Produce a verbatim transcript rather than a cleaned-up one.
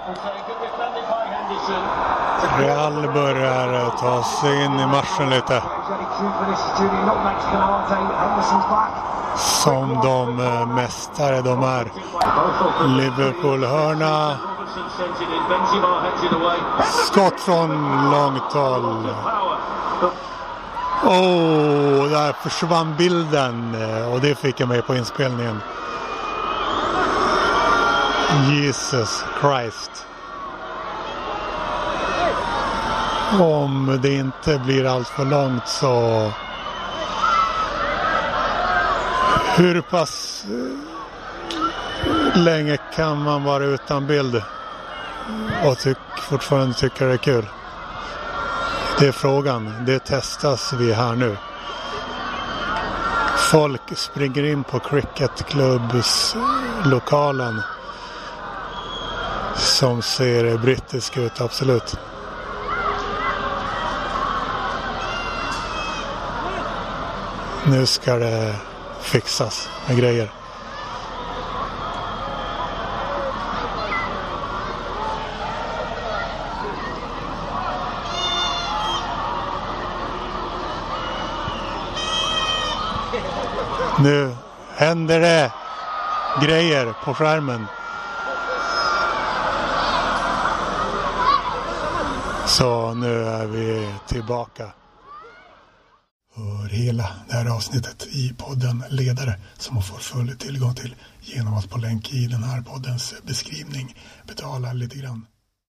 Real börjar ta sig in i matchen lite. Som de mästare de är. Liverpool-hörna. Skott från långt håll. Åh, oh, där försvann bilden. Och det fick jag med på inspelningen. Jesus Christ. Om det inte blir allt för långt så... Hur pass länge kan man vara utan bild och tyck, fortfarande tycka det är kul? Det är frågan. Det testas vi här nu. Folk springer in på cricketklubbs lokalen som ser brittisk ut, absolut. Nu ska det fixas med grejer. Nu händer det grejer på skärmen. Så nu är vi tillbaka. För hela det här avsnittet i podden Ledare som man får full tillgång till genom att på länk i den här poddens beskrivning betala lite grann.